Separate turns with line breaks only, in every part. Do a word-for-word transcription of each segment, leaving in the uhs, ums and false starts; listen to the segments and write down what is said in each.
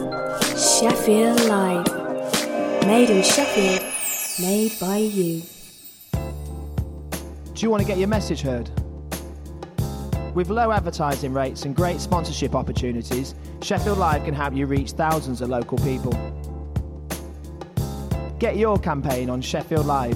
Sheffield Live. Made in Sheffield, made by you.
Do you want to get your message heard? With low advertising rates and great sponsorship opportunities, Sheffield Live can help you reach thousands of local people. Get your campaign on Sheffield Live.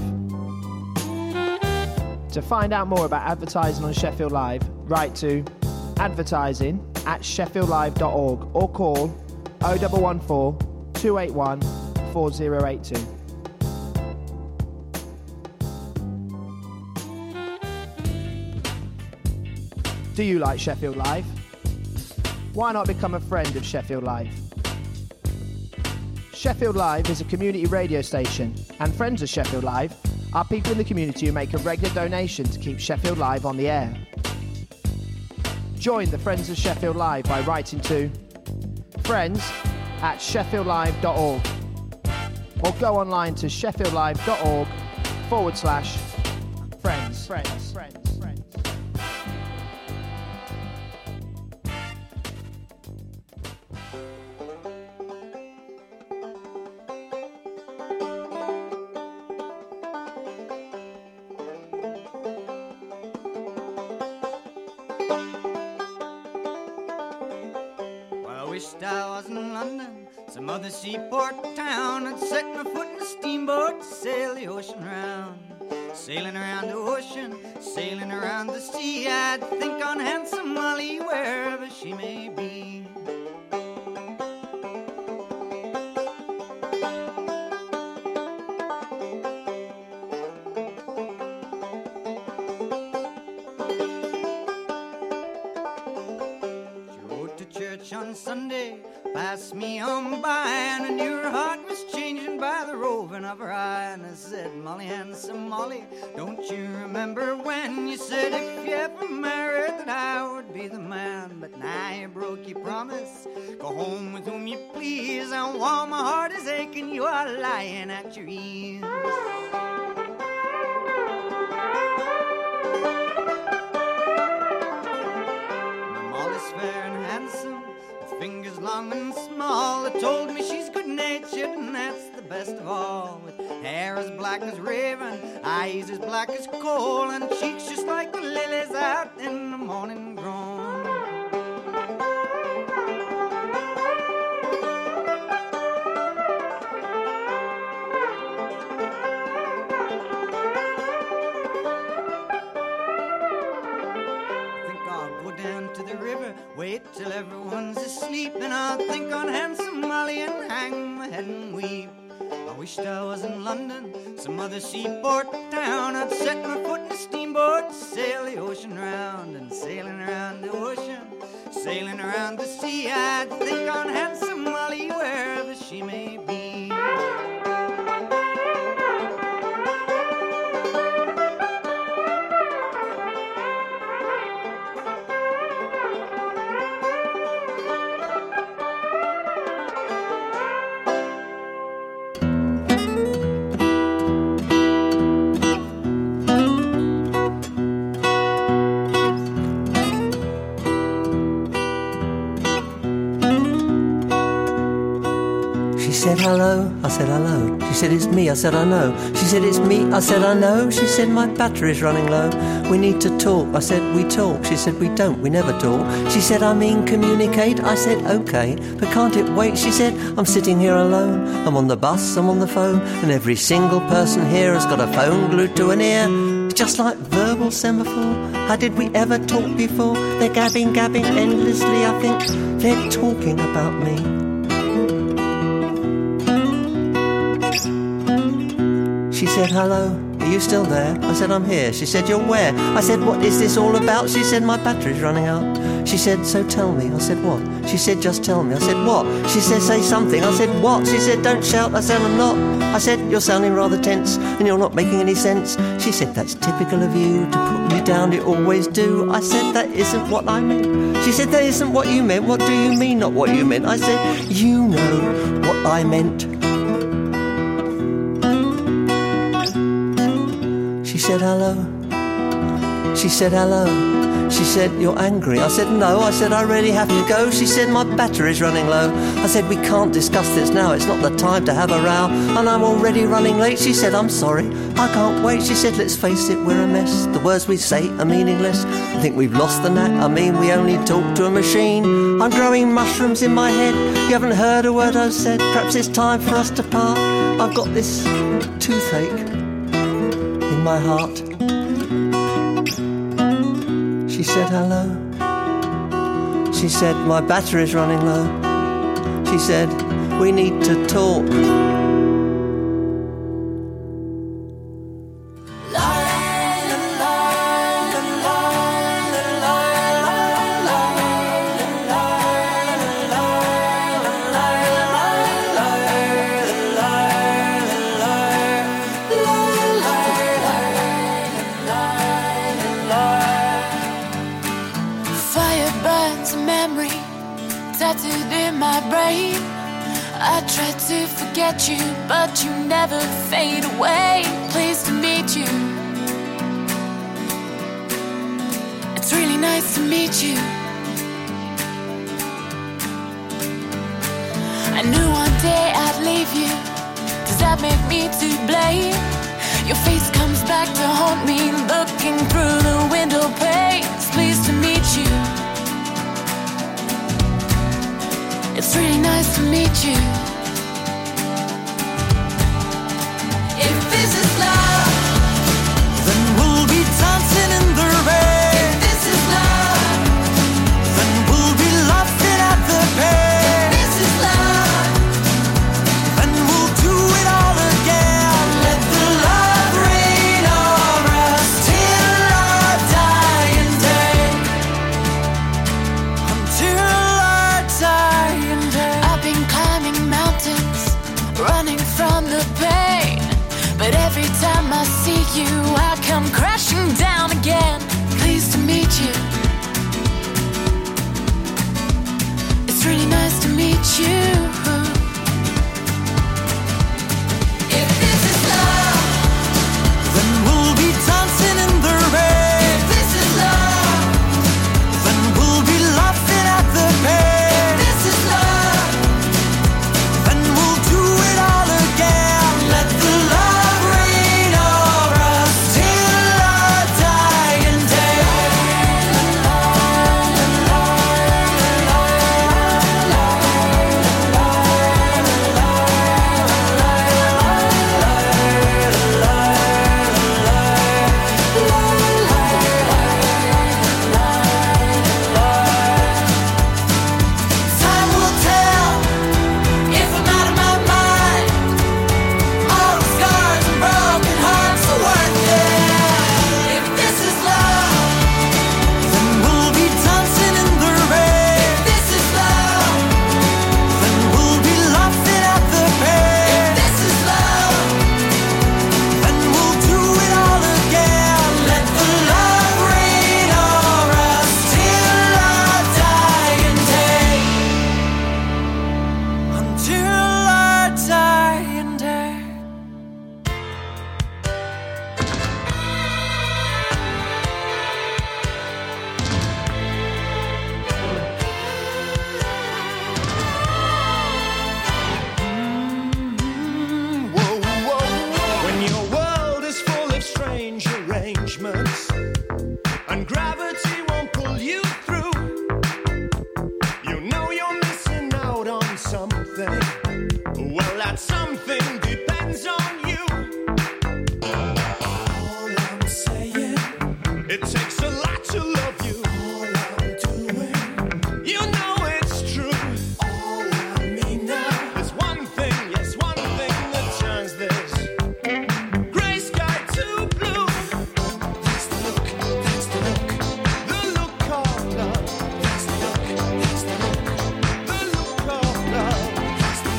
To find out more about advertising on Sheffield Live, write to advertising at sheffield live dot org or call oh one one four, two eight one, four oh eight two. Do you like Sheffield Live? Why not become a friend of Sheffield Live? Sheffield Live is a community radio station, and friends of Sheffield Live are people in the community who make a regular donation to keep Sheffield Live on the air. Join the Friends of Sheffield Live by writing to friends at sheffield live dot org or go online to sheffield live dot org forward slash friends. Friends. Friends.
Some other seaport town, I'd set my foot in a steamboat to sail the ocean round. Sailing around the ocean, sailing around the sea, I'd think on handsome Molly wherever she may be. She rode to church on Sunday, passed me on by, and I knew her heart was changing by the roving of her eye. And I said, Molly, handsome Molly, don't you remember when you said if you ever married that I would be the man? But now you broke your promise, go home with whom you please, and while my heart is aching, you are lying at your ease. My Molly's fair and handsome, fingers long and small. They told me she's good-natured, and that's the best of all. With hair as black as raven, eyes as black as coal, and cheeks just like the lilies out in the morning grown. Wait till everyone's asleep, and I'll think on handsome Molly and hang my head and weep. I wished I was in London, some other seaport town. I'd set my foot in a steamboat to sail the ocean round. And sailing around the ocean, sailing around the sea, I'd think on handsome Molly wherever she may be.
She said hello, I said hello. She said it's me, I said I know. She said it's me, I said I know. She said my battery's running low. We need to talk, I said we talk. She said we don't, we never talk. She said I mean communicate, I said okay, but can't it wait? She said I'm sitting here alone, I'm on the bus, I'm on the phone, and every single person here has got a phone glued to an ear. It's just like verbal semaphore. How did we ever talk before? They're gabbing, gabbing endlessly. I think they're talking about me. She said, hello, are you still there? I said, I'm here. She said, you're where? I said, what is this all about? She said, my battery's running out. She said, so tell me. I said, what? She said, just tell me. I said, what? She said, say something. I said, what? She said, don't shout. I said, I'm not. I said, you're sounding rather tense and you're not making any sense. She said, that's typical of you to put me down. You always do. I said, that isn't what I meant. She said, that isn't what you meant. What do you mean, not what you meant? I said, you know what I meant. She said hello. She said hello. She said, you're angry. I said, no. I said, I really have to go. She said, my battery's running low. I said, we can't discuss this now. It's not the time to have a row. And I'm already running late. She said, I'm sorry. I can't wait. She said, let's face it, we're a mess. The words we say are meaningless. I think we've lost the knack. I mean, we only talk to a machine. I'm growing mushrooms in my head. You haven't heard a word I've said. Perhaps it's time for us to part. I've got this toothache in my heart. She said hello. She said my battery's running low. She said we need to talk.
You, but you never fade away. Pleased to meet you. It's really nice to meet you. I knew one day I'd leave you. Does that make me to blame? Your face comes back to haunt me, looking through the window panes. Pleased to meet you. It's really nice to meet you. You, I come crashing down again. Pleased to meet you. It's really nice to meet you. If this is love, then we'll be dancing in the rain. If this is love, then we'll be laughing at the pain. If this is love, then we'll do it all again. Let the love rain over us till our dying day. Time will tell if I'm out of my mind. All the scars and broken hearts are worth it. If this is love, then we'll be dancing in the rain. If this is love, then we'll be laughing at the pain. If this is love, then we'll do it all again. Let the love rain over us till our dying day. Until our dying day.
When your world is full of strange arrangements and gravity won't pull you through, you know you're missing out on something. Well, that something depends on you. All I'm saying, it takes a lot to love you. All I'm doing, you know it's true. All I mean now, there's one thing, yes, one thing that turns this gray sky to blue. That's the look, that's the look, the look of love. That's the look, that's the look, the look of love. That's the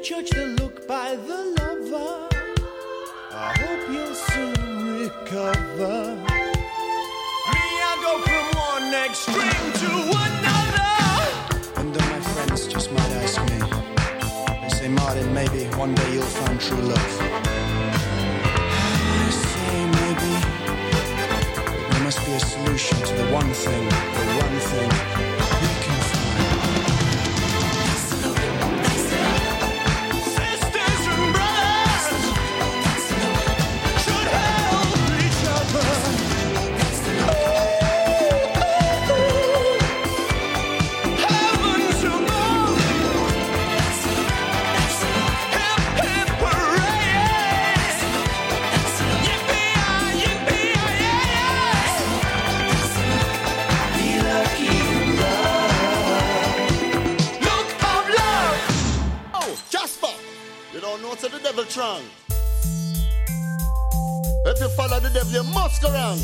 judge the look by the lover. I hope you'll soon recover. Me, I go from one extreme to another.
And then my friends just might ask me, they say, Martin, maybe one day you'll find true love. I say maybe, but there must be a solution to the one thing, the one thing we can find.
Sisters and brothers should help each other. Heavens above, hip hip hooray! Yippee-yi, yippee-yi, yeah! Be lucky in love. Look of love.
Oh, Jasper, you don't know to the devil strong. If you follow the devil, you must go wrong.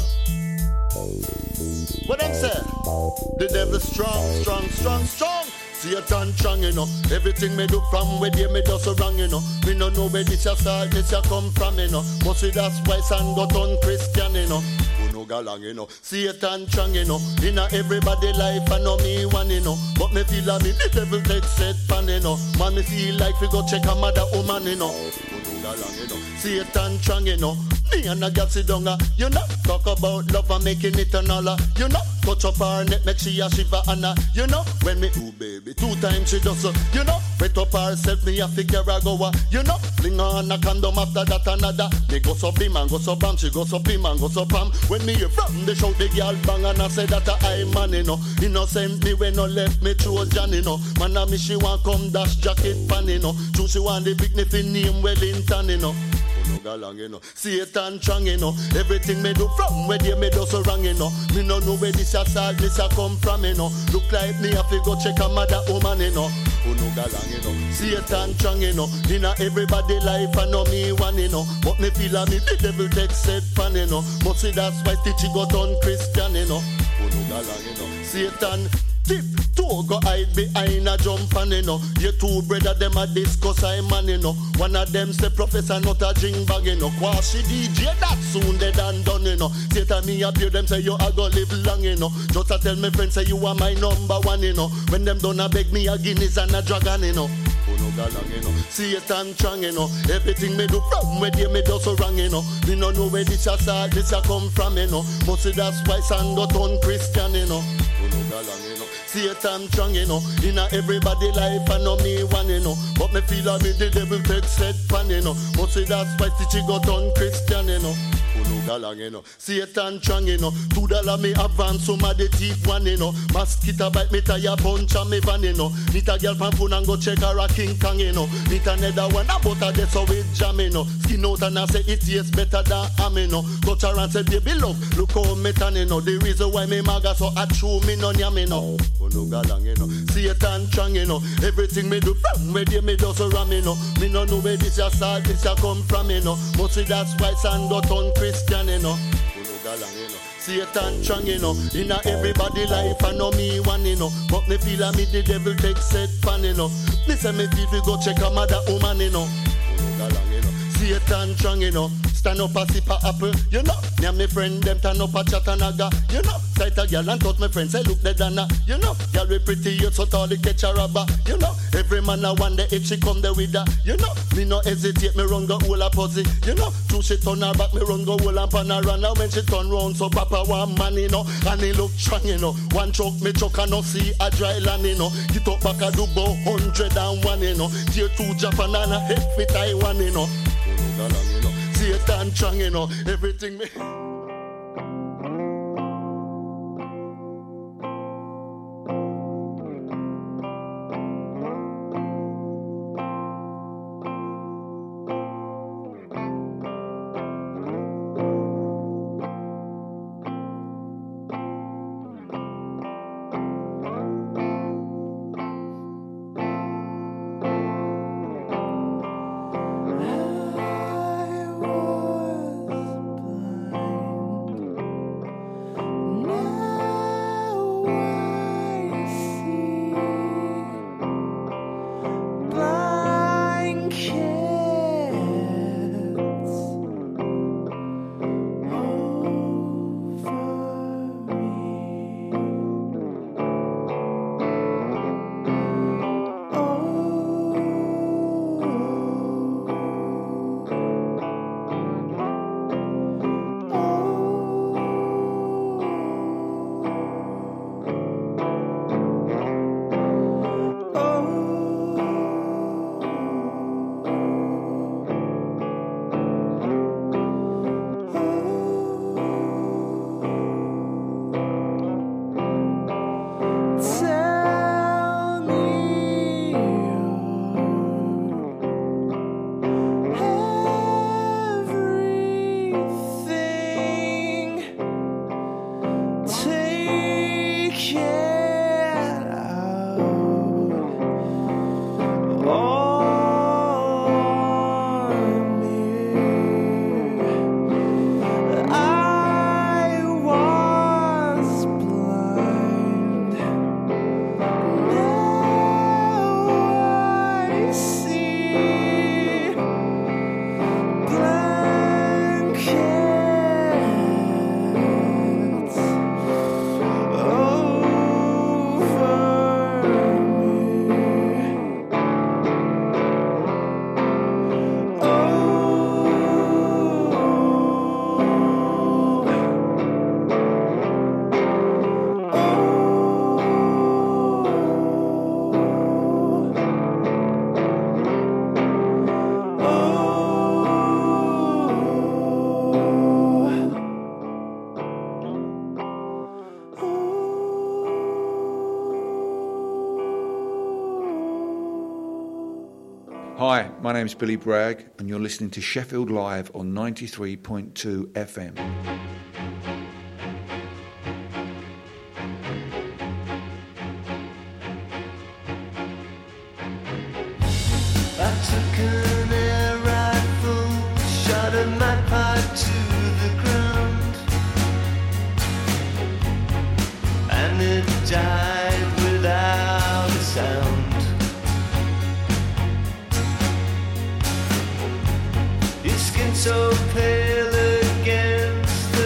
What them say? The devil strong, strong, strong, strong. Satan strong, you know. Everything me do from where they me do so wrong, you know. Me no know where this a start, this a come from, you know. But see that's why son got on Christian, you know. Who no go long, you know. Satan strong, you know. Inna everybody life, I know me one, you know. But me feel like me the devil take set pan, you know. Man, me feel like we go check a mother woman, you know. Who no go long, you know. Satan strong, you know. Me and a girl sit down, uh, you know. Talk about love and making it an all, uh, you know. Touch up her neck, make she a shiver and uh, you know. When me, ooh baby, two times she does, uh, you know. Wet up herself, me a figure a go, uh, you know. Fling on a condom after that another. Me go so bim and go so bam, she go so bim and go so bam. When me hear from the shout, the girl bang and I say that I man, you know. Innocent me when no left me through Johnny, you know. Man a me she want come dash jacket pan, you know. True she want the big niffy name Wellington, you know. Long, you know. Satan strong, you know. Everything me do from where they me do so wrong, you know. Me no know where this a start, this a come from, you know. Look like me have to go check a mother woman, you know. Who no go long, you know. Satan strong, you know. Inna everybody life I know me one, you know. But me feel like me the devil take set pan, you know. But see that's why Stitchy got on Christian, you know. Who no go long, you know. Satan tip two go hide behind a jump and you know. Your two brother them a discuss I man you know. One of them say professor not a jing bag you know. Quashi D J that soon dead and done you know. Say to me appear them say you a go live long you know. Just a tell me friends say you are my number one you know. When them done a beg me a Guinness and a dragon you know. Who no go long you know. Satan strong you know. Everything me do from where they me do so wrong you know. Me no know where this a start, this a come from you know. But see that's why son got on Christian you know. Who no go long you know. Satan strong, you know. Inna everybody life, I know me one, you know. But me feel like me the devil take set pan, you know. But see that's why Stitchy got on Christian, you know. Who no go long, you know. Satan strong, you know. Two dollar me advance, some of the thief one, you know. Mosquito bite me tire punch and me van, you know. Meet a girl from phone and go check her a King Kong, you know. Meet another one about a day so with jam, you know. Skin out and I say it tastes better than ham, you know. Touch her and say baby love, look how me tan, you know. The reason why me maga so I chew me no yam, you know. No go long, you know. Satan strong, you know. Everything me do from where they me do so ram, you know. Me no know where this a start, this a come from, you know. But see that's why son got on Christian, you know. No go long, you know. Satan strong, you know. Inna everybody life, I know me one, you know. But me feel like me the devil take set pan, you know. Me say me feel we go check a mother woman, you know. No go long, you know. Satan strong, you know. Stand up a sip a apple, you know. Me and me friend them turn up a chatanaga, you know. Sight a girl and touch my friend say look the dana, you know. Girl we pretty you so tall they catch a rubber, you know. Every man a wonder if she come there with her, you know. Me no hesitate, me run go hold a pussy, you know. True she turn her back, me run go hold and pan her run. Now when she turn round so papa one man, you know. And he look strong, you know. One choke me choke and no see a dry land, you know. Get up back a do about hundred and one, you know. Tier two Japan and a head fit Taiwan, you know. You know. Satan strong, you know, everything me.
I was blind.
Hi, my name's Billy Bragg, and you're listening to Sheffield Live on ninety-three point two F M.
I took an air rifle, shot a magpie to the ground, and it died without a sound. Your skin so pale against the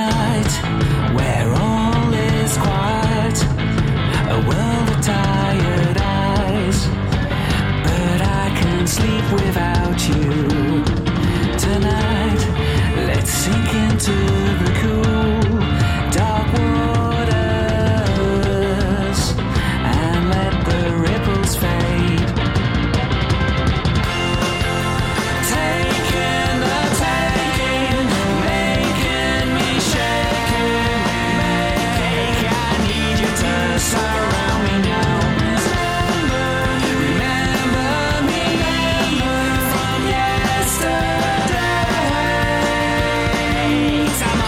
night where all is quiet, a world of tired eyes, but I can sleep without you. Tonight, let's sink into the cool, dark waters and let the ripples fade. Taking the taking, making me shaking, make I need you to surround me now. Remember me from yesterday. Time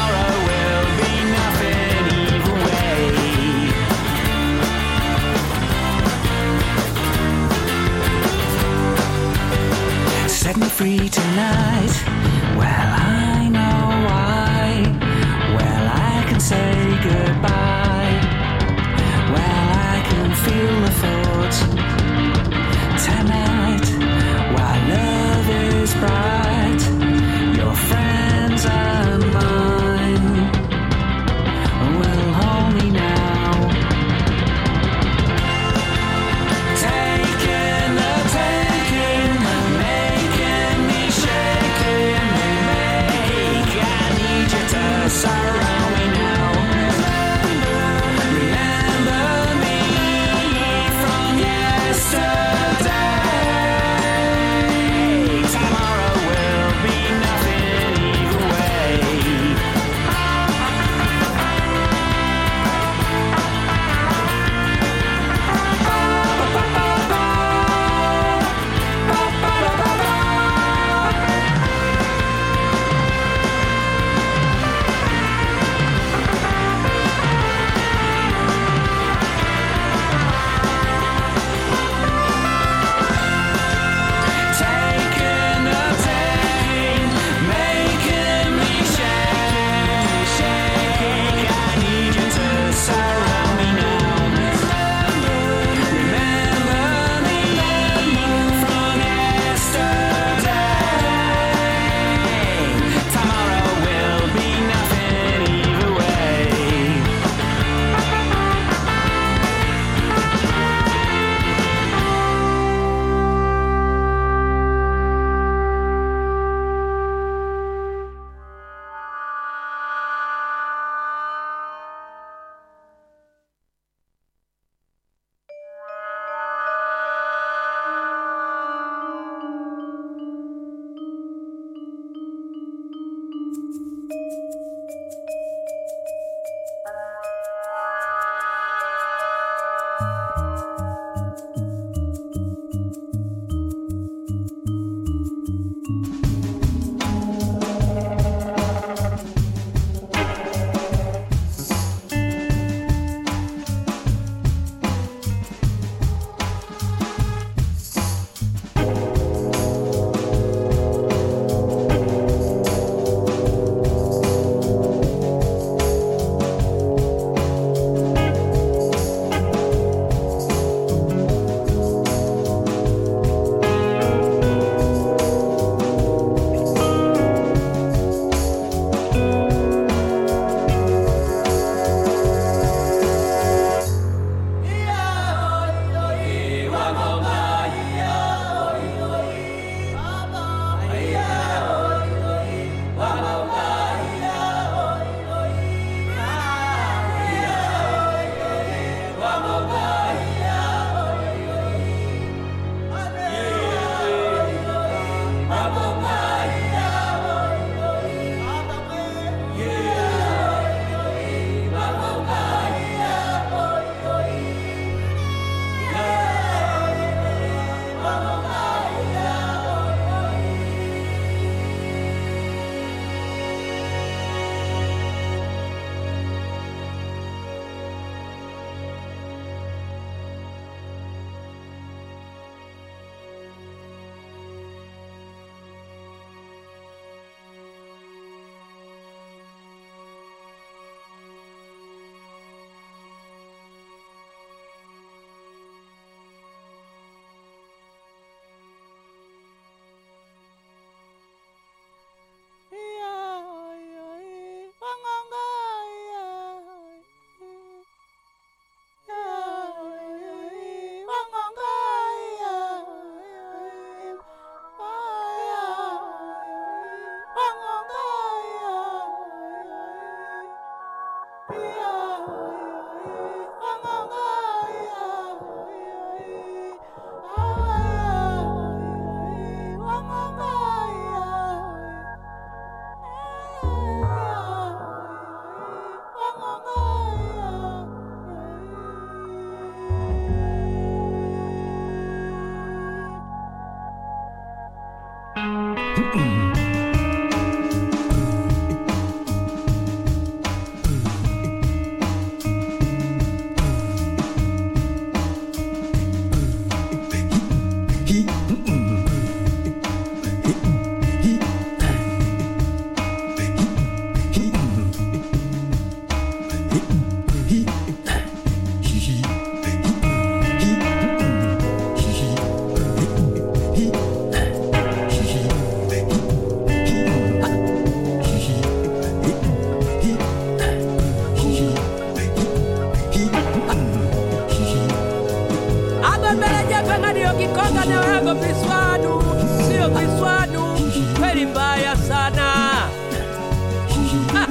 maneno yako viswadu, sio viswadu, kweli mbaya sana. Ah.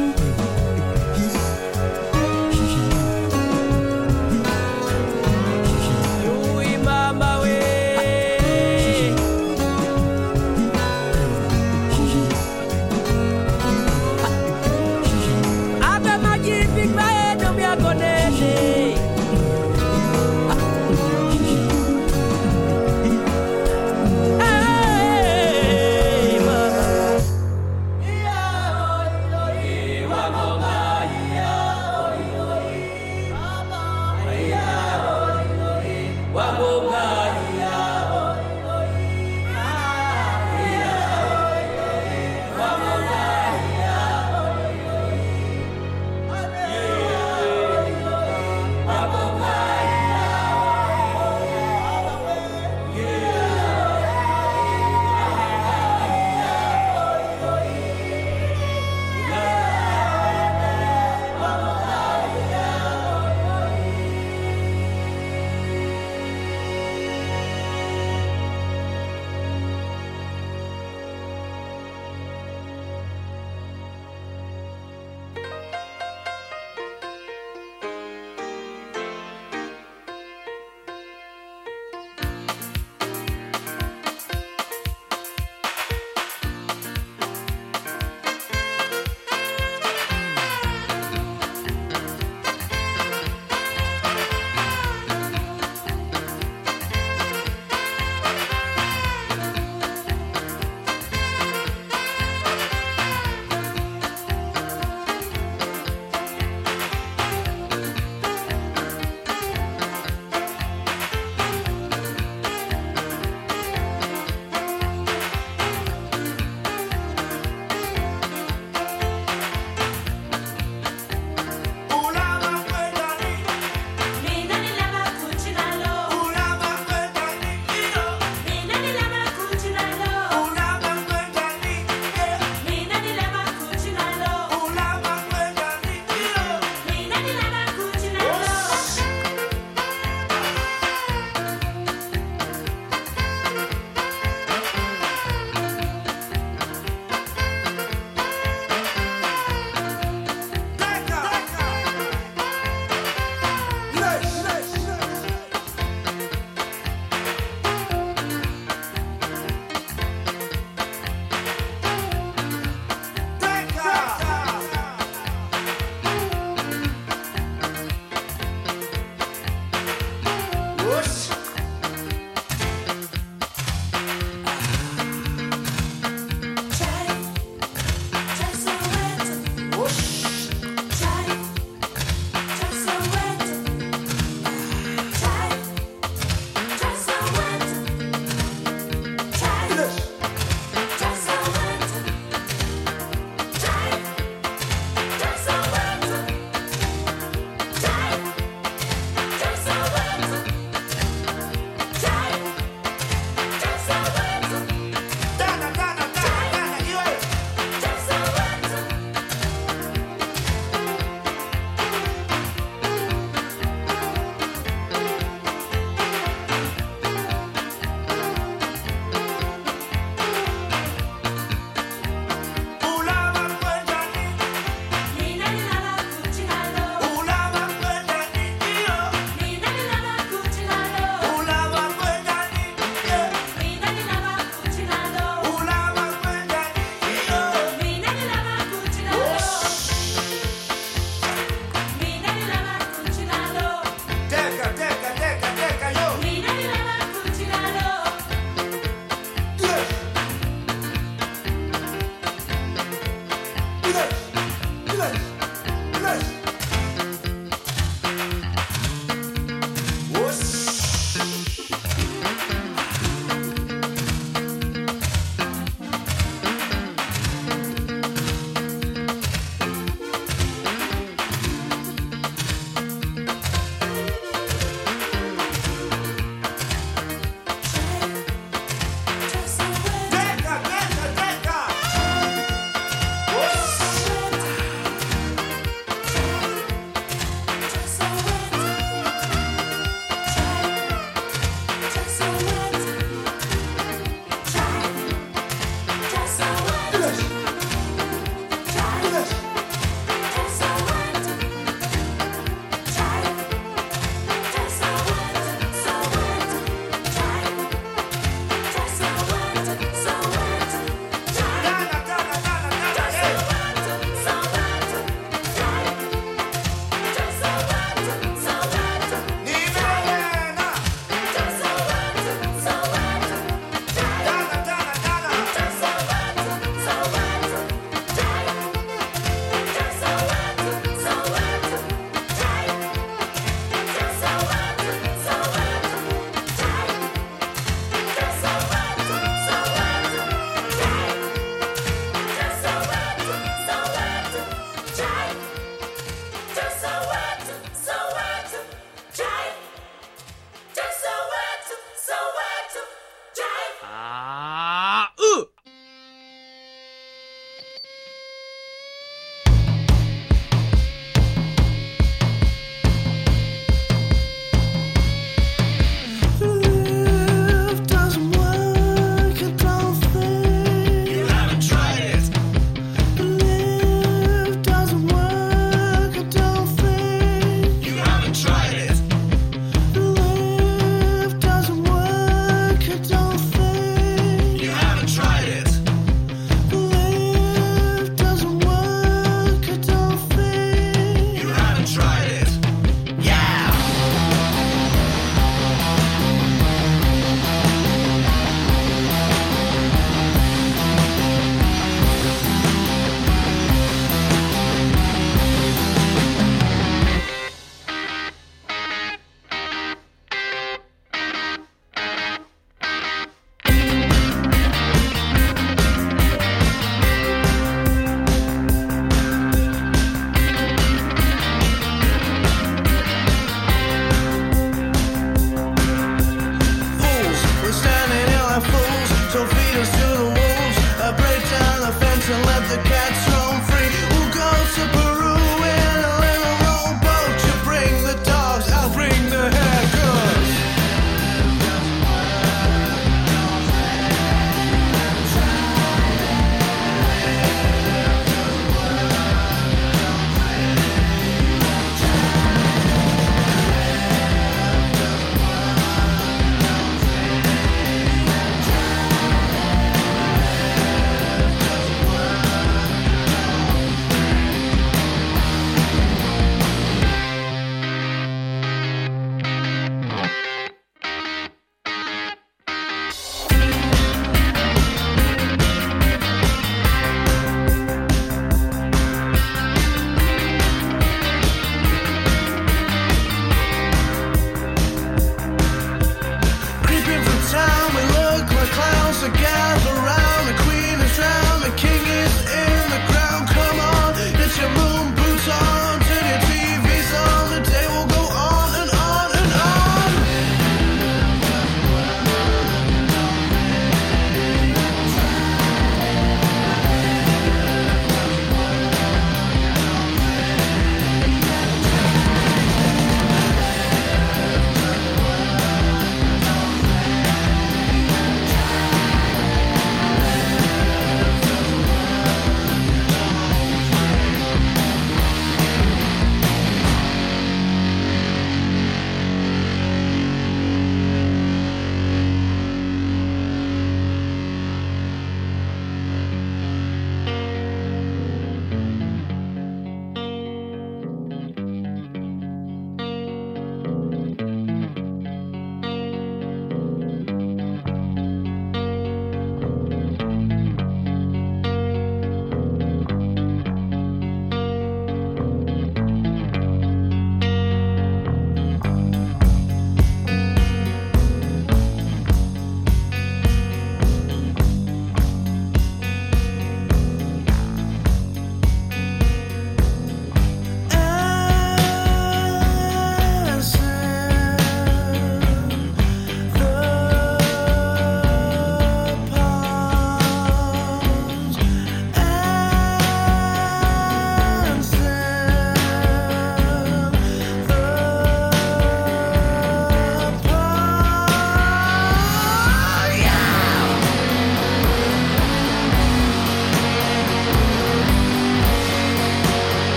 Yui mama we. Aga majipi maeno miako nene.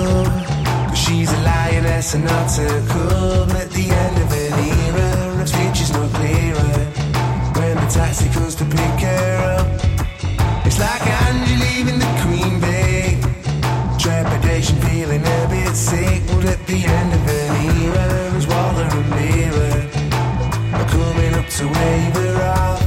love. Cause she's a lioness and not a cub. At the end of an era, her future's no clearer. When the taxi comes to pick her up, it's like Angie leaving the Queen Bee. Trepidation, feeling a bit sick. Well, at the end of an era, as Walter and Mira are coming up to wave her off.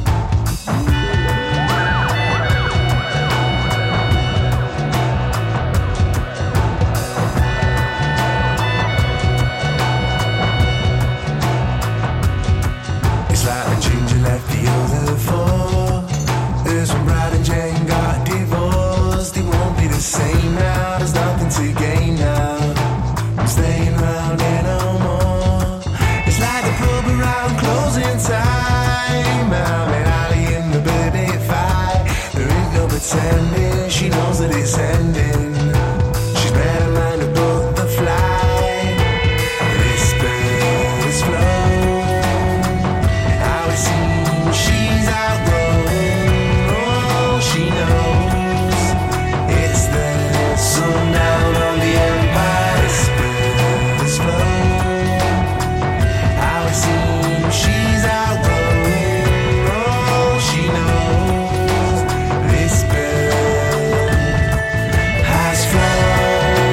It's like the ginger left the other four. There's when Brad and Jane got divorced. It won't be the same now, there's nothing to gain now. I'm staying around here no more. It's like the pub around closing time. I'm in Ali in the birthday fight. There ain't no pretending, she knows that it's ending. She's better mind above the flight. This bird is flown. How it seems she's outgrown. Oh, she knows it's the sundown on the empire. This bird is flown. How it seems she's outgrown. Oh, she knows this bird has flown.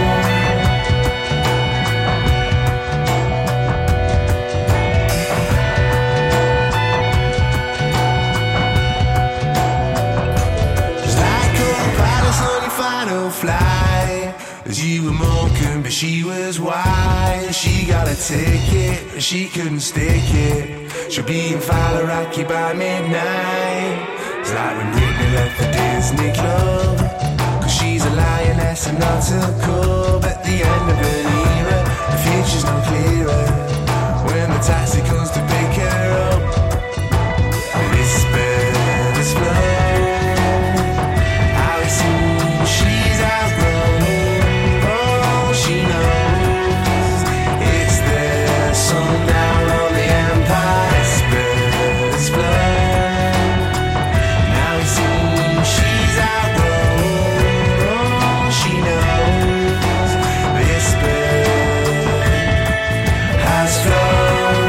Just like co-pilots on your final flight, as you were milking, but she was wise. She got a ticket, but she couldn't stick it. She'll be in Faliraki by midnight. It's like when Britney left the Disney Club. Cause she's a lioness and not a cub. At the end of an era, the future's no clearer. When the taxi comes to pick her up, this bird is flown. How it seems she's outgrown. Oh, she knows it's the sundown on the empire. This bird is flown. Now it seems she's outgrown. Oh, she knows this bird has flown.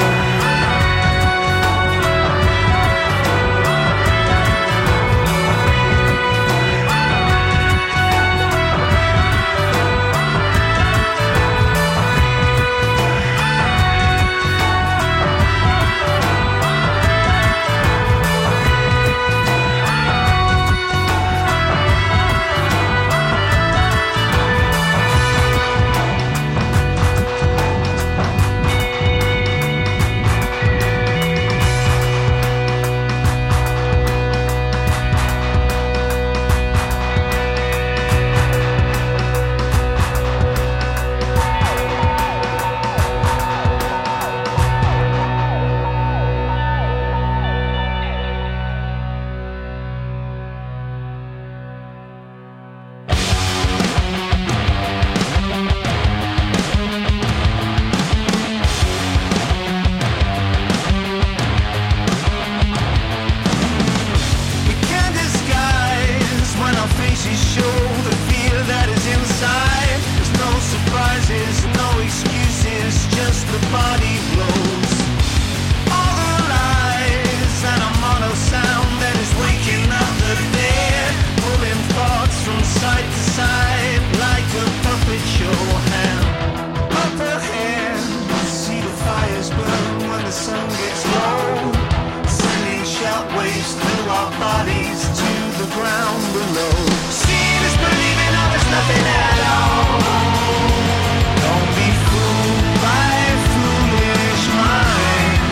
We can't disguise when our faces show the fear that is inside. There's no surprises, no excuses, just the body blows. All the lies and a mono sound that is waking up the dead, pulling thoughts from side to side like a puppet show hand. Up ahead, see the fires burn when the sun gets low, sending shockwaves through our bodies to the ground below. Seeing is believing, oh, there's nothing at all. Don't be fooled by foolish minds.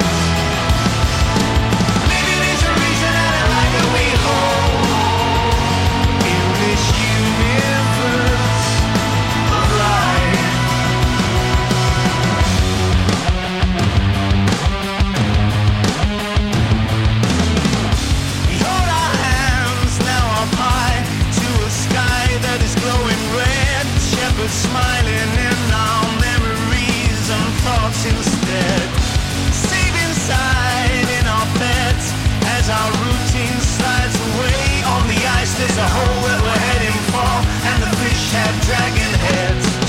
Maybe there's a reason I don't like that we hold in this universe of life. We hold our hands now up high to a sky that is glowing red. Shepherds smiling in our memories and thoughts instead. Safe inside in our beds as our routine slides away. On the ice there's a hole that we're heading for, and the fish have dragon heads.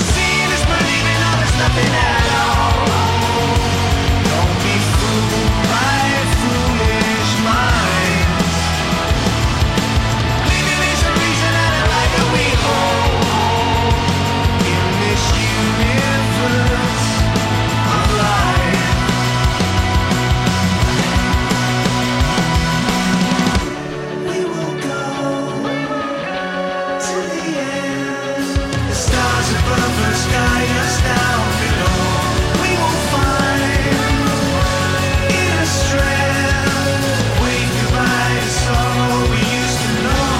universe guide us down below. We will find inner strength, wave goodbye to sorrow we used to know.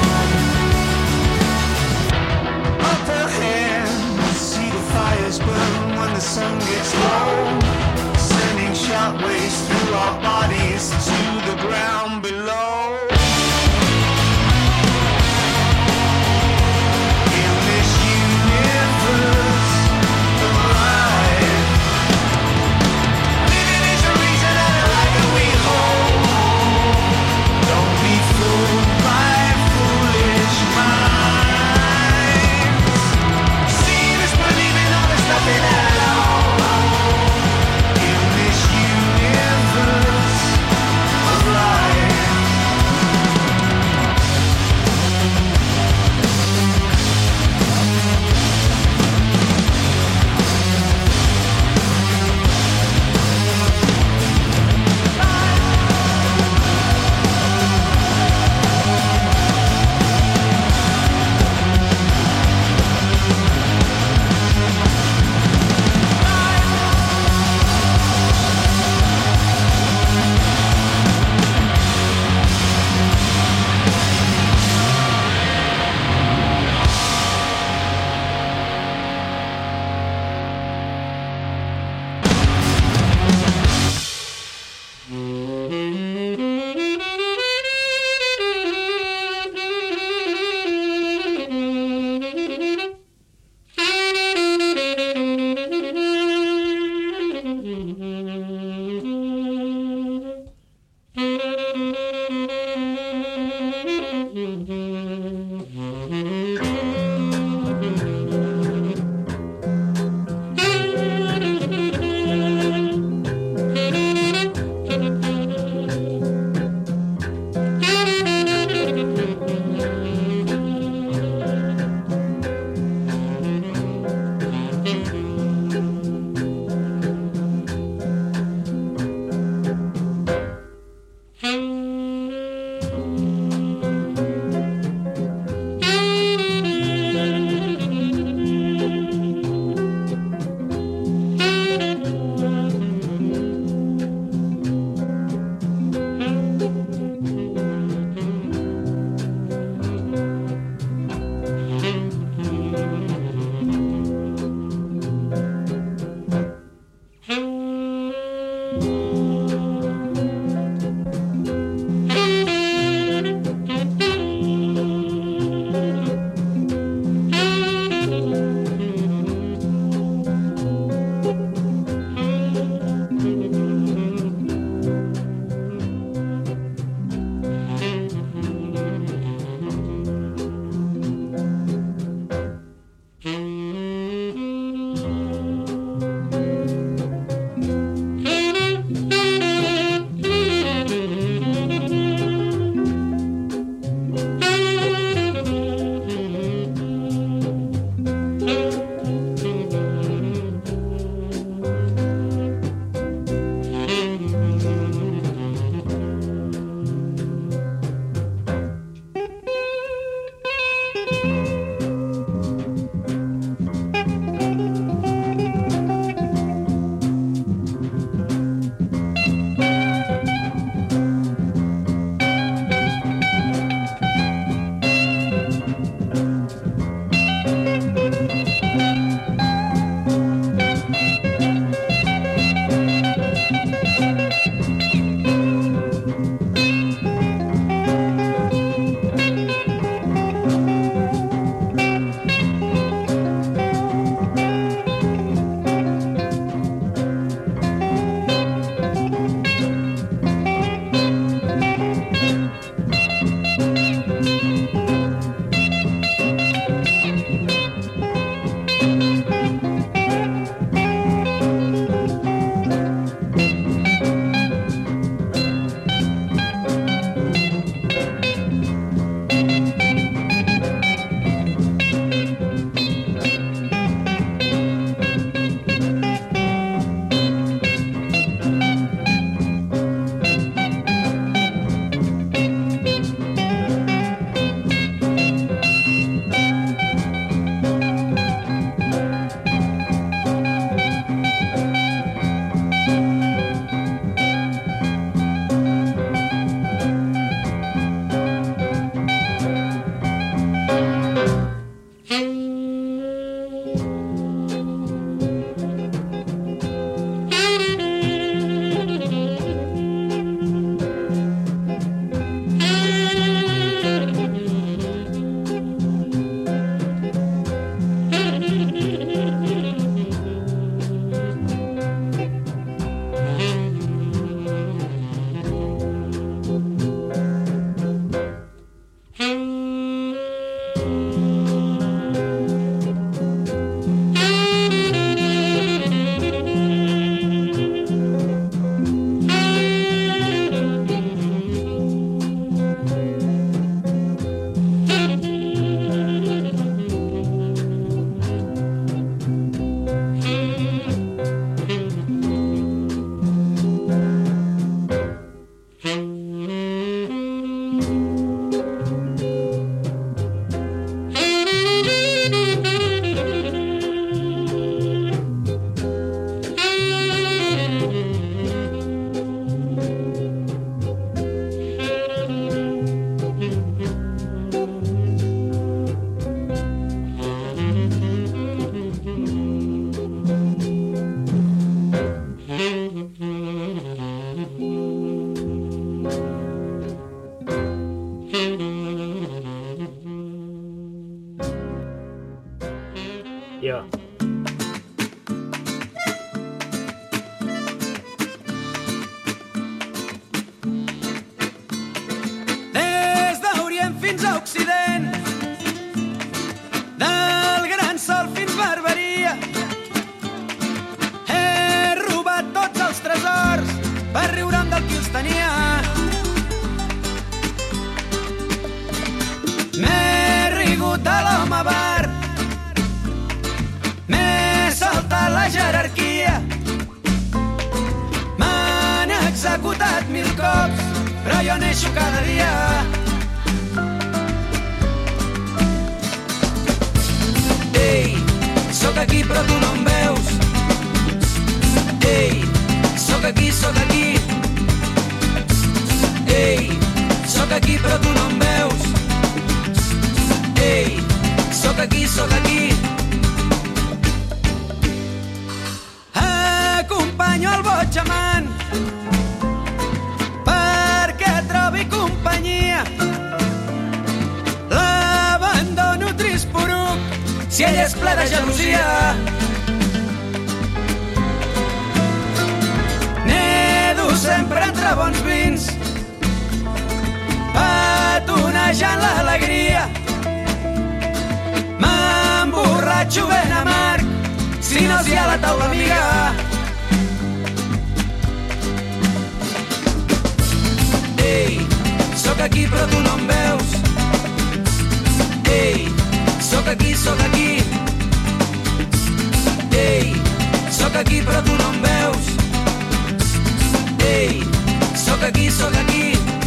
Up ahead, see the fires burn when the sun gets low, sending shockwaves through our bodies to the ground below. In this universe of life, living is a reason and a life that we hold. Don't be fooled by foolish minds. Seeing is believing all there's nothing at all. In this universe of life.
fins a Occident, del Gran Sol fins Barberia. He robat tots els tresors per riure'm del qui els tenia. M'he rigut a l'home bar, m'he saltat la jerarquia. M'han executat mil cops, però jo neixo cada dia. Ei, sóc aquí però tu no em veus. Ei, sóc aquí, sóc aquí. Ei, sóc aquí però tu no em veus. Ei, sóc aquí, sóc aquí. Acompanyo el boig amant perquè trobi companyia. L'abandono trist poruc si ell és ple de gelosia. Nedo sempre entre bons vins, patonejant l'alegria. M'emborratxo ben amarg si no s'hi ha la taula amiga. Ei, sóc aquí però tu no em veus. Ei, sóc aquí, sóc aquí. Ei, sóc aquí però tu no em veus. Ei, sóc aquí, sóc aquí.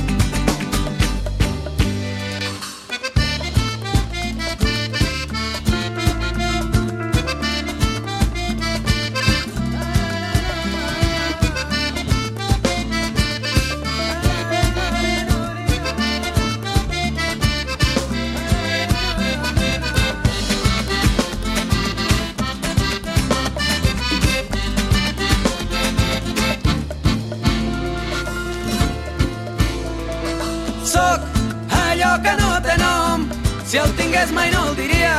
Sóc allò que no té nom, si el tingués mai no el diria.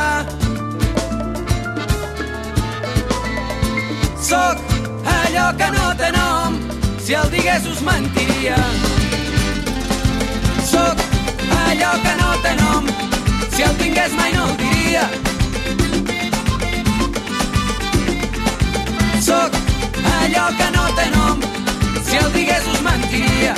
Sóc allò que no té nom, si el digués us mentiria. Sóc allò que no té nom, si el tingués mai no el diria. Sóc allò que no té nom, si el digués us mentiria.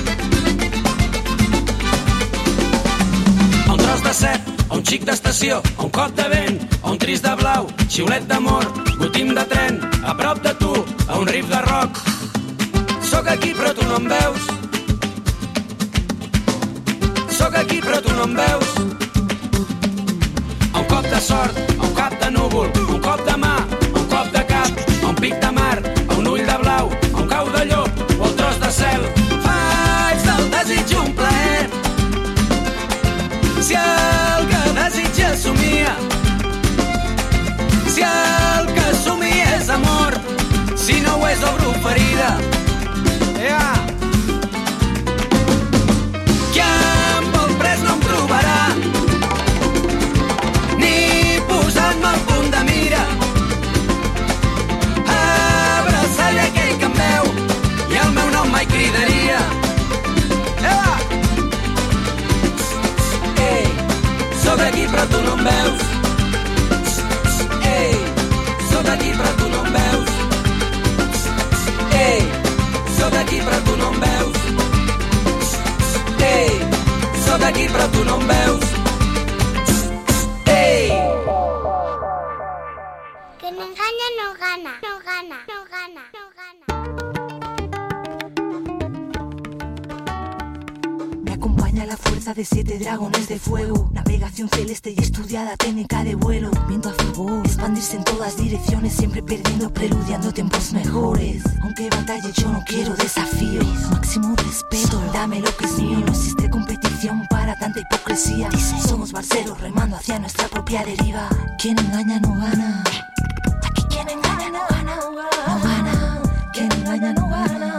A un tros de set, a un xic d'estació, a un cop de vent, a un tris de blau, xiulet d'amor, gotim de tren, a prop de tu, a un riff de rock. Sóc aquí però tu no em veus. Sóc aquí però tu no em veus. A un cop de sort, a un cap de núvol, a un cop de mà, a un cop de cap, a un pic de mar, a un ull de blau, a un cau de llop o al tros de cel. Faig del desig un plaer. Si el que desitja somia, si el que somia és amor, si no ho és obro ferida. Yeah. Qui em vol pres no em trobarà, ni posant-me al punt de mira. Abraçar-li aquell que em veu i el meu nom mai cridaria. Yeah. Sóc aquí però tu no em veus. Ei, sóc aquí però tu no em veus. Ei, sóc aquí però tu no em veus. Ei, sóc aquí però tu no em veus. Ei.
Que no engaña no gana, no gana, no gana, no gana.
La fuerza de siete dragones de fuego, navegación celeste y estudiada técnica de vuelo, viento a favor, expandirse en todas direcciones, siempre perdiendo, preludiando tiempos mejores. Aunque batalle yo no quiero desafíos, máximo respeto, dame lo que es mío. No existe competición para tanta hipocresía. Somos barceros remando hacia nuestra propia deriva. Quien engaña no gana. Aquí quien engaña no gana, no gana. Quien engaña no gana.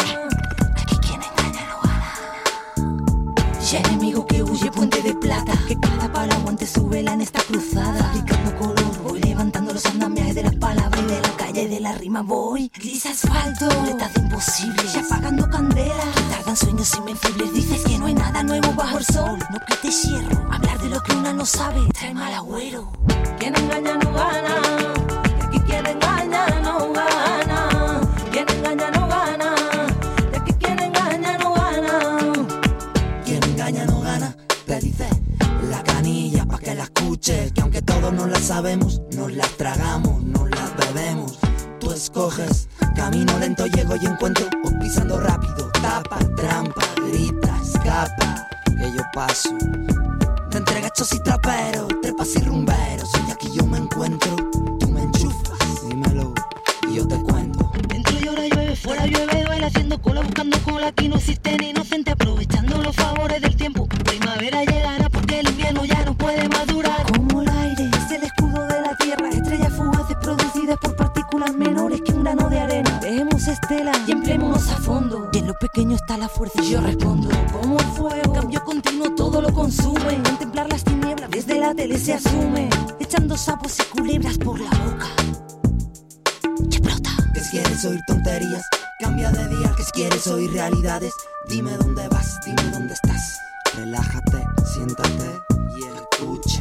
Y enemigo que huye, puente de plata, que cada palo aguante su vela en esta cruzada. Fabricando color, voy levantando los andamiajes de la palabra y de la calle y de la rima voy. Gris asfalto, letas de imposible, ya apagando candela. Tardan sueños invencibles, dices que no hay nada nuevo bajo el sol. No quites hierro, hablar de lo que una no sabe trae mal agüero. Quien engaña no gana, y aquí quien engaña no gana. Quien engaña no gana, y aquí quien engaña no gana.
Quien engaña no gana, te dice la canilla pa' que la escuches. Que aunque todos no la sabemos, nos las tragamos, nos las bebemos. Tú escoges, camino lento llego y encuentro, o pisando rápido, tapa, trampa, grita, escapa, que yo paso. Te entrega hechos y traperos, trepas y rumberos. Y aquí yo me encuentro, tú me enchufas, dímelo, y yo te cuento.
Dentro y ahora llueve, fuera llueve, duele haciendo cola, buscando cola. Aquí no existen inocente, aprovechando los favores del tiempo. Primavera llegará porque el invierno ya no puede madurar. Como el aire, es el escudo de la tierra. Estrellas fugaces producidas por partículas menores que un grano de arena. Dejemos estela y empleémonos a fondo. Y en lo pequeño está la fuerza y yo respondo. Como el fuego, cambio continuo, todo lo consume. Contemplar las tinieblas desde la tele se asume. Echando sapos y culebras por la boca. Explota.
¿Qué quieres oír tonterías? Cambia de día. ¿Qué quieres oír realidades? Dime dónde vas, dime dónde estás. Relájate, siéntate y escucha.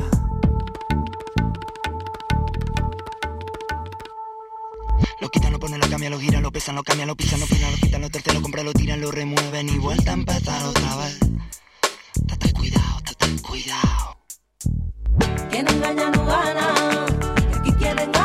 Lo quitan, lo ponen, lo cambian, lo giran, lo pesan, lo cambian, lo pisan, lo pisan, lo quitan, lo terceros, lo compran, lo tiran, lo remueven y vuelta a empezar otra vez. Date cuidado, date cuidado.
Quien engaña no gana, y aquí quien engaña